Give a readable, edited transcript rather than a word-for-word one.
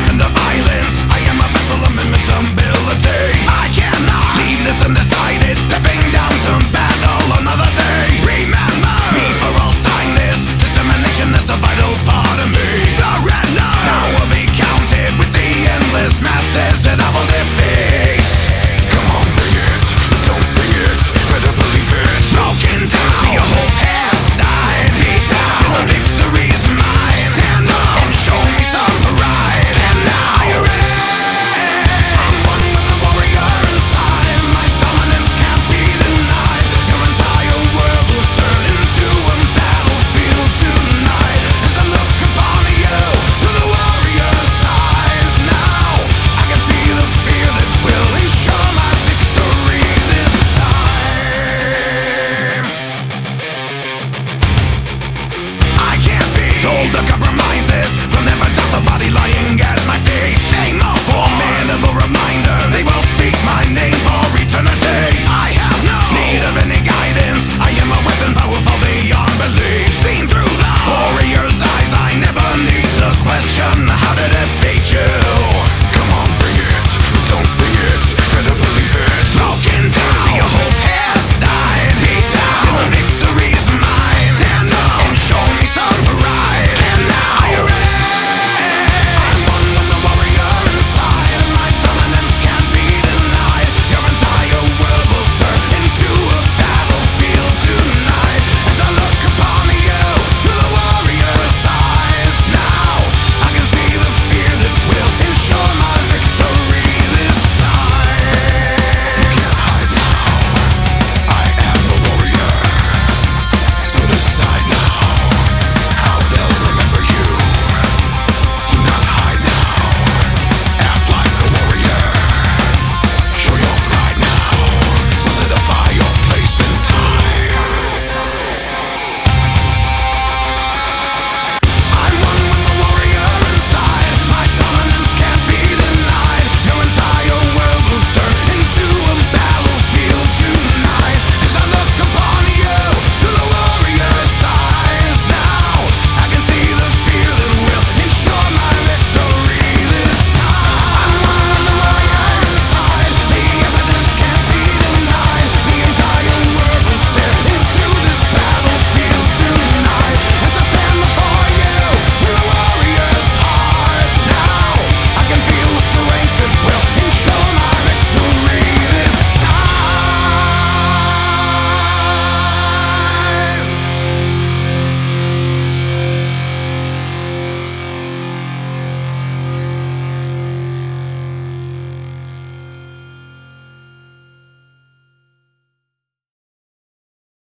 and the violence. I am a vessel of invincibility. I cannot leave this undecided, stepping down to battle another day. Remember me for all time, this determination is a vital part of me. Surrender, now will be counted with the endless masses that I will defeat. Come on, bring it, don't sing it, better believe it. Broken down till your hope has died. Be down till the victory is mine. Stand up and show me some pride. And now you're in. I'm one with the warrior inside. My dominance can't be denied. Your entire world will turn into a battlefield tonight. As I look upon you through the warrior's eyes, now I can see the fear that will ensure my victory this time. I can't be told to compromises. From never doubt the body lying